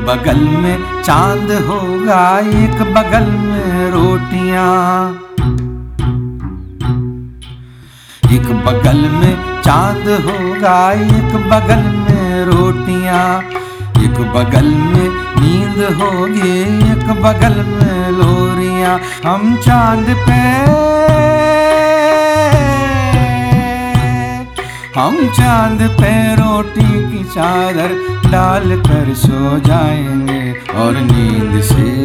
बगल में चांद होगा, एक बगल में रोटियां। एक बगल में चांद होगा, एक बगल में रोटियां। एक बगल में नींद होगी, एक बगल में लोरियां। हम चांद पे रोटी की चादर डाल कर सो जाएंगे और नींद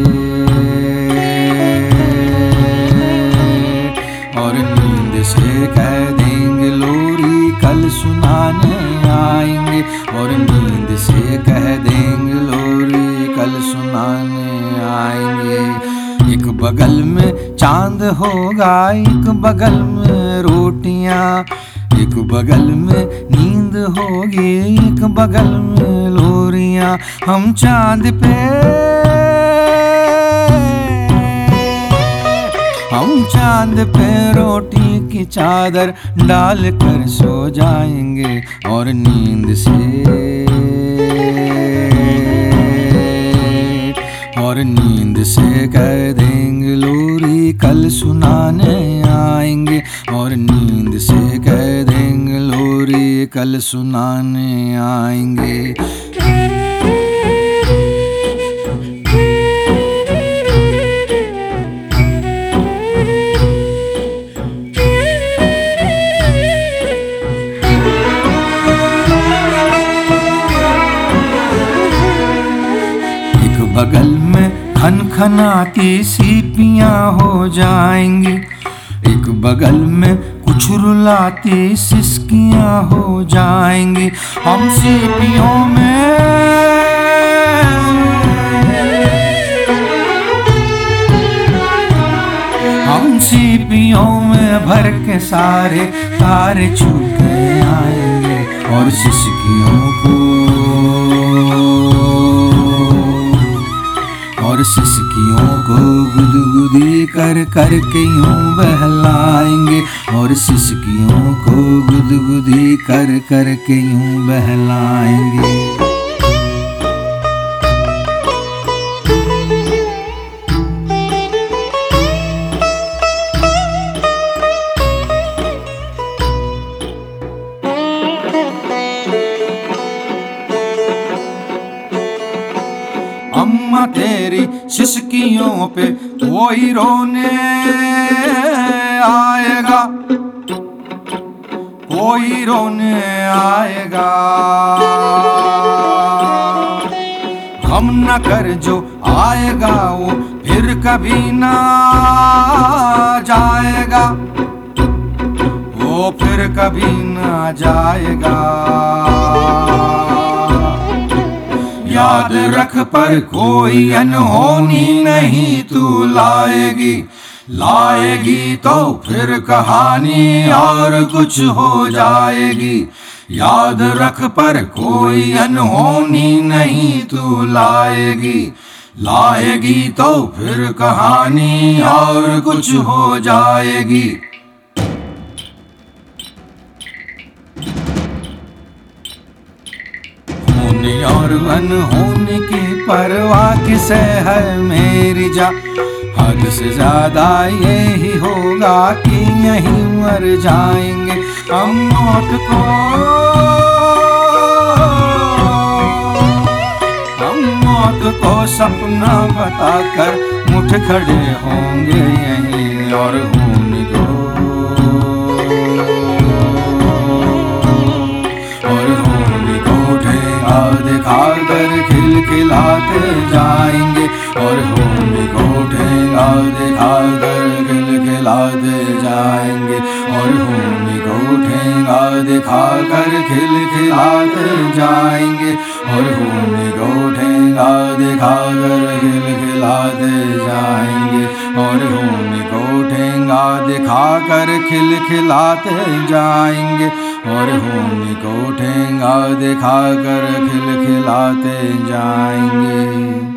से कह देंगे लोरी कल सुनाने आएंगे। और नींद से कह देंगे लोरी कल सुनाने आएंगे। एक बगल में चांद होगा, एक बगल में रोटियां। एक बगल में नींद होगी, एक बगल में लोरियां। हम चांद पे रोटी की चादर डाल कर सो जाएंगे और नींद से कह देंगे लोरी कल सुनाने आएंगे। और नींद से कह देंगे लोरी कल सुनाने आएंगे। बगल में खनखनाती सीपियां हो जाएंगी। एक बगल में कुछ रुलाती सिसकियां हो जाएंगी। हम सीपियों में भर के सारे तारे छूटे आएंगे। और सिसकियों को गुदगुदी कर कर के यूं बहलाएंगे। और सिसकियों को गुदगुदी कर कर के यूं बहलाएंगे। अम्मा तेरी सिसकियों पे कोई रोने आएगा, कोई रोने आएगा। हम न कर जो आएगा वो फिर कभी ना जाएगा, वो फिर कभी ना जाएगा। याद रख पर कोई अनहोनी नहीं तू लाएगी, लाएगी तो फिर कहानी और कुछ हो जाएगी। याद रख पर कोई अनहोनी नहीं तू लाएगी, लाएगी तो फिर कहानी और कुछ हो जाएगी। और अनहोनी की परवाह किसे है मेरी जा। हद से ज्यादा यही होगा कि यहीं मर जाएंगे। हम मौत को सपना बताकर मुठ खड़े होंगे यहीं। और होनी को दिखाकर खिलखिलाते जाएंगे। और होली को ठेंगा दिखाकर खिलखिलाते जाएंगे। और होली को ठेंगा दिखाकर खिलखिलाते जाएंगे। और होली को ठेंगा दिखाकर खिलखिलाते जाएंगे। और होली को ठेंगा दिखाकर खिलखिलाते जाएंगे। और होली को ठेंगा दिखाकर खिलखिलाते जाएंगे।